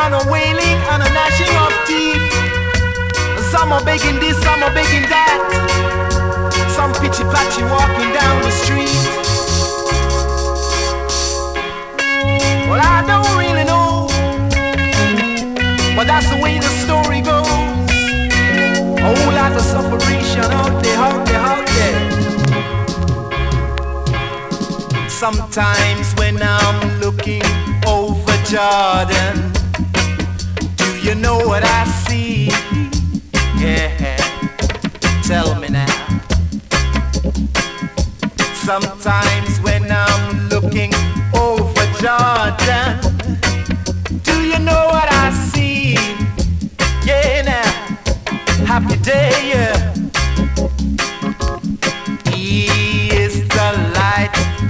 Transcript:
and a wailing and a gnashing of teeth. Some are begging this, some are begging that. Some pitchy patchy walking down the street. Well, I don't really know, but that's the way the story goes. A whole lot of separation out there, out there, out there. Sometimes when I'm looking over Jordan, do you know what I see? Yeah, tell me now. Sometimes when I'm